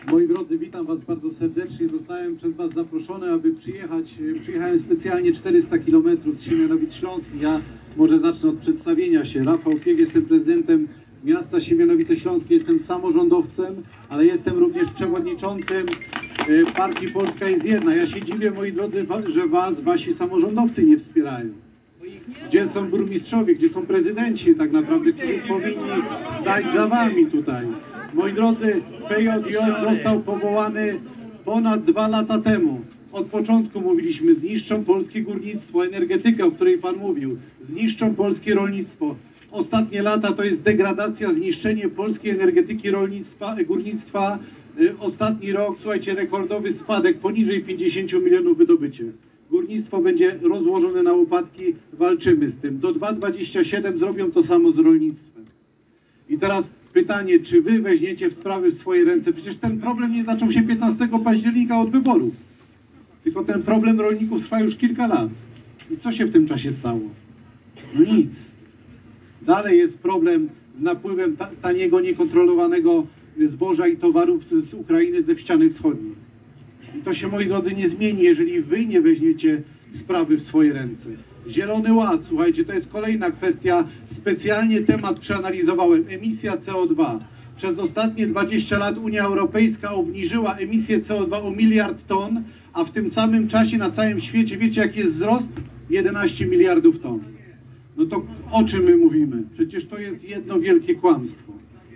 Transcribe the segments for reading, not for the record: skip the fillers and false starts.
Moi drodzy, witam Was bardzo serdecznie. Zostałem przez Was zaproszony, aby przyjechać. Przyjechałem specjalnie 400 km z Siemianowic Śląskich. Ja może zacznę od przedstawienia się. Rafał Piech, jestem prezydentem miasta Siemianowice Śląskie, jestem samorządowcem, ale jestem również przewodniczącym partii Polska jest jedna. Ja się dziwię, moi drodzy, że Wasi samorządowcy nie wspierają. Gdzie są burmistrzowie, gdzie są prezydenci tak naprawdę, którzy powinni stać za Wami tutaj. Moi drodzy, PJJ został powołany ponad 2 lata temu. Od początku mówiliśmy, zniszczą polskie górnictwo, energetykę, o której Pan mówił, zniszczą polskie rolnictwo. Ostatnie lata to jest degradacja, zniszczenie polskiej energetyki, rolnictwa, górnictwa. Ostatni rok, słuchajcie, rekordowy spadek, poniżej 50 milionów wydobycie. Górnictwo będzie rozłożone na łopatki, walczymy z tym. Do 2027 zrobią to samo z rolnictwem. I teraz pytanie, czy Wy weźmiecie sprawy w swoje ręce? Przecież ten problem nie zaczął się 15 października od wyborów. Tylko ten problem rolników trwa już kilka lat. I co się w tym czasie stało? No nic. Dalej jest problem z napływem taniego, niekontrolowanego zboża i towarów z Ukrainy, ze ściany wschodniej. I to się, moi drodzy, nie zmieni, jeżeli Wy nie weźmiecie sprawy w swoje ręce. Zielony Ład, słuchajcie, to jest kolejna kwestia. Specjalnie temat przeanalizowałem. Emisja CO2. Przez ostatnie 20 lat Unia Europejska obniżyła emisję CO2 o 1 miliard ton, a w tym samym czasie na całym świecie, wiecie jaki jest wzrost? 11 miliardów ton. No to o czym my mówimy? Przecież to jest jedno wielkie kłamstwo.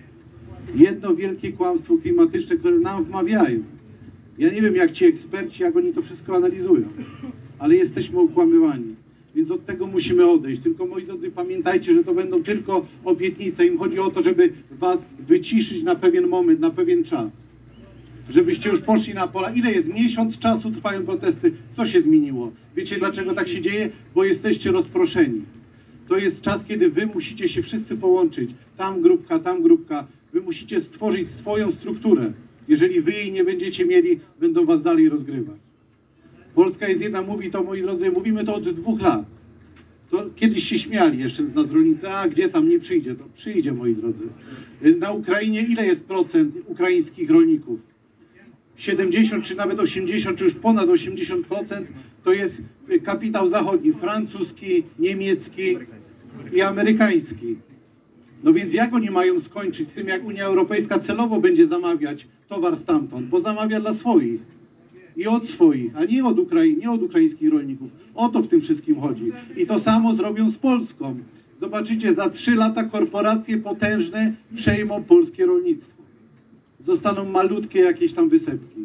Jedno wielkie kłamstwo klimatyczne, które nam wmawiają. Ja nie wiem, jak ci eksperci, jak oni to wszystko analizują, ale jesteśmy okłamywani, więc od tego musimy odejść. Tylko, moi drodzy, pamiętajcie, że to będą tylko obietnice. Im chodzi o to, żeby Was wyciszyć na pewien moment, na pewien czas. Żebyście już poszli na pola. Ile jest? Miesiąc czasu trwają protesty. Co się zmieniło? Wiecie, dlaczego tak się dzieje? Bo jesteście rozproszeni. To jest czas, kiedy Wy musicie się wszyscy połączyć. Tam grupka, tam grupka. Wy musicie stworzyć swoją strukturę. Jeżeli Wy jej nie będziecie mieli, będą Was dalej rozgrywać. Polska jest jedna, mówi to, moi drodzy, mówimy to od 2 lat. To kiedyś się śmiali jeszcze z nas rolnicy, a gdzie tam nie przyjdzie? To przyjdzie, moi drodzy. Na Ukrainie ile jest procent ukraińskich rolników? 70 czy nawet 80, czy już ponad 80% to jest kapitał zachodni, francuski, niemiecki i amerykański. No więc jak oni mają skończyć z tym, jak Unia Europejska celowo będzie zamawiać towar stamtąd, bo zamawia dla swoich i od swoich, a nie od ukraińskich rolników. O to w tym wszystkim chodzi. I to samo zrobią z Polską. Zobaczycie, za 3 lata korporacje potężne przejmą polskie rolnictwo. Zostaną malutkie jakieś tam wysepki.